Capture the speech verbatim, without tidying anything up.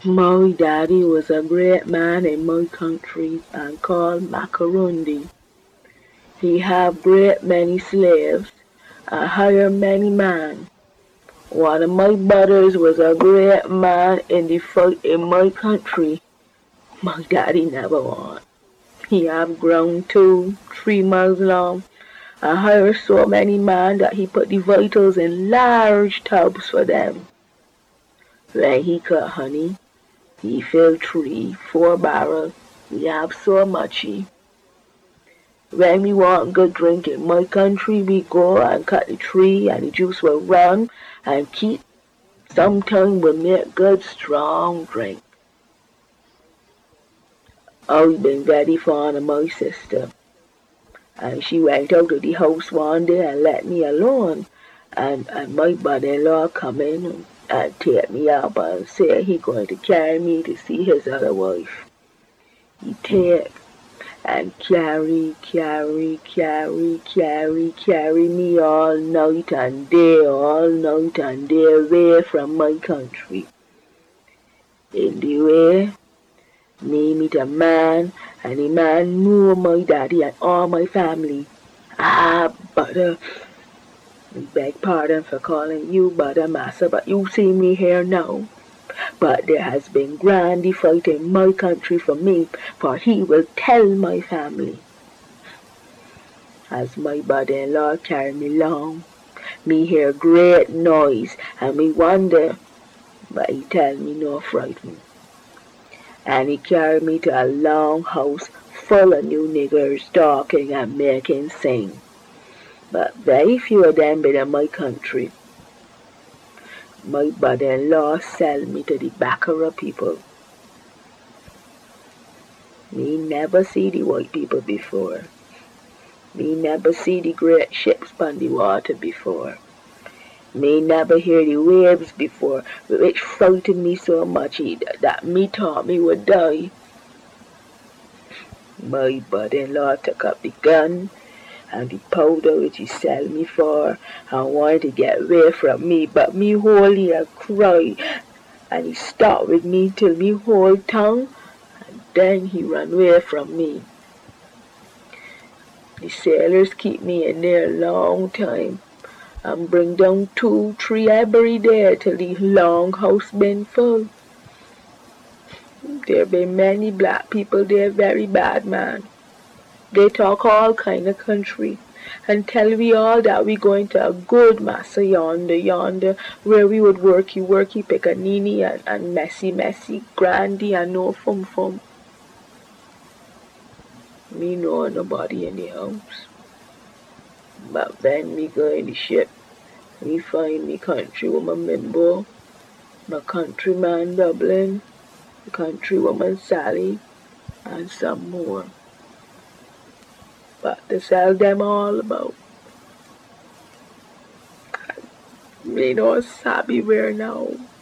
My daddy was a great man in my country and called Macarundi. He have great many slaves and hire many men. One of my brothers was a great man in the fight in my country. My daddy never won. He have grown two, three miles long and hire so many men that he put the vitals in large tubs for them. When he cut honey, he filled three, four barrels. We have so muchy. When we want good drink in my country, we go and cut the tree and the juice will run and keep. Sometimes we make good strong drink. I've been very fond of my sister. And she went out of the house one day and let me alone. And, and my brother-in-law come in and, and take me up and say he going to carry me to see his other wife. He take and carry, carry, carry, carry, carry me all night and day, all night and day away from my country. In the way, me meet a man, and the man knew my daddy and all my family. Ah, butter. I beg pardon for calling you butter, massa, but you see me here now. But there has been grandy fight in my country for me, for he will tell my family. As my brother-in-law carry me along, me hear great noise, and me wonder, but he tell me no frighten. And he carried me to a long house full of new niggers talking and making sing. But very few of them been in my country. My brother-in-law sell me to the Baccara people. Me never see the white people before. Me never see the great ships on the water before. Me never hear the waves before, which frightened me so much that me thought me would die. My brother-in-law took up the gun and the powder which he sell me for and wanted to get away from me, but me wholly a cry, and he stopped with me till me whole tongue, and then he ran away from me. The sailors keep me in there a long time, and bring down two, three every day till the long house been full. There been many black people there, very bad man. They talk all kind of country and tell we all that we going to a good massa yonder, yonder, where we would worky, worky, pickaninny and, and messy, messy, grandy and no fum fum. Me know nobody in the house. But when me go in the ship, me find me countrywoman Mimbo, my countryman Dublin, the countrywoman Sally, and some more. But to tell them all about. Me no sabi where now.